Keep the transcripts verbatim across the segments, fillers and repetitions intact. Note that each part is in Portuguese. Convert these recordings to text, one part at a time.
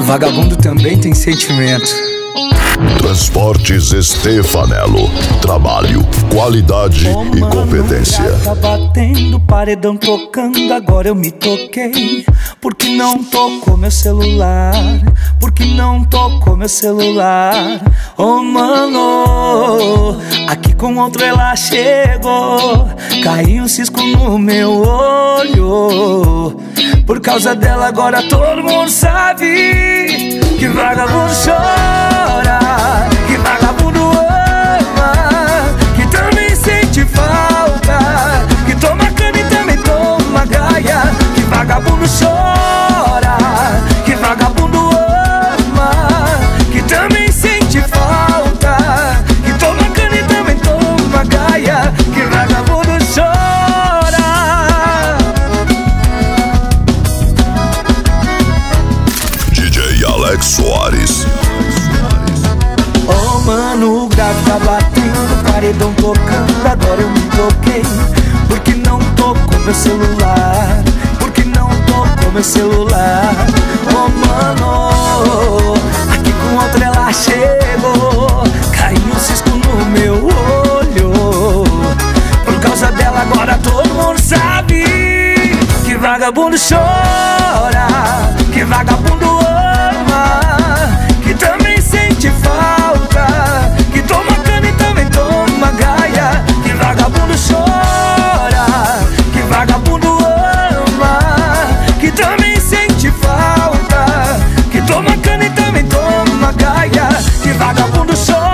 Vagabundo também tem sentimento. Transportes Stefanello. Trabalho, qualidade oh, e competência. Mano, tá batendo, paredão tocando, agora eu me toquei. Porque não tocou meu celular? Porque não tocou meu celular? Oh mano, aqui com outro ela chegou. Caiu um cisco no meu olho. Por causa dela agora todo mundo sabe que vagabundo chora, que vagabundo ama, que também sente falta, que toma cana e também toma gaia. Que vagabundo chora, que vagabundo ama, que também sente falta, que toma cana e também toma gaia. Que vagabundo chora. D J Alex Soares. Oh mano, o grave tá batendo, paredão tocando, agora eu me toquei. Porque não tocou meu celular? Porque não tocou meu celular? Oh mano, aqui com outra ela chegou. Caiu um cisco no meu olho. Por causa dela agora todo mundo sabe que vagabundo chora, que vagabundo ama, que também sente falta, que toma cana e também toma gaia. Que vagabundo chora, que vagabundo ama, que também sente falta, que toma cana e também toma gaia. Que vagabundo chora.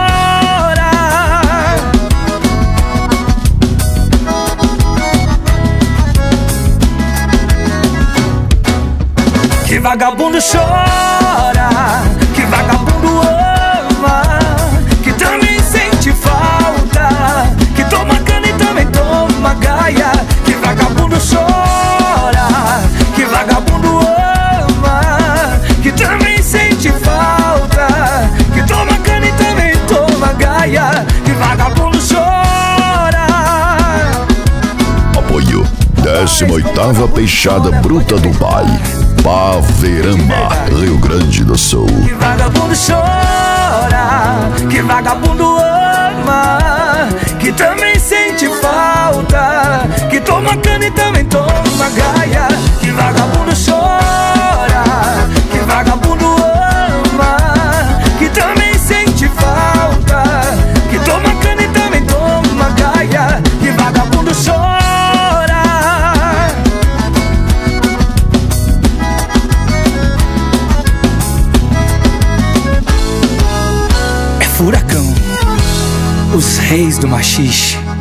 Que vagabundo chora, que vagabundo ama, que também sente falta, que toma cana e também toma gaia. Que vagabundo chora, que vagabundo ama, que também sente falta, que toma cana e também toma gaia. Que vagabundo chora. Apoio décima oitava Peixada Bruta do Pai, Paverama, Rio Grande do Sul. Que vagabundo chora, que vagabundo ama, que também sente falta, que toma cana e também toma gaia. Que vagabundo chora, que vagabundo ama, que também sente falta, que toma cana e também toma gaia. Que vagabundo chora. Furacão, os reis do machixe.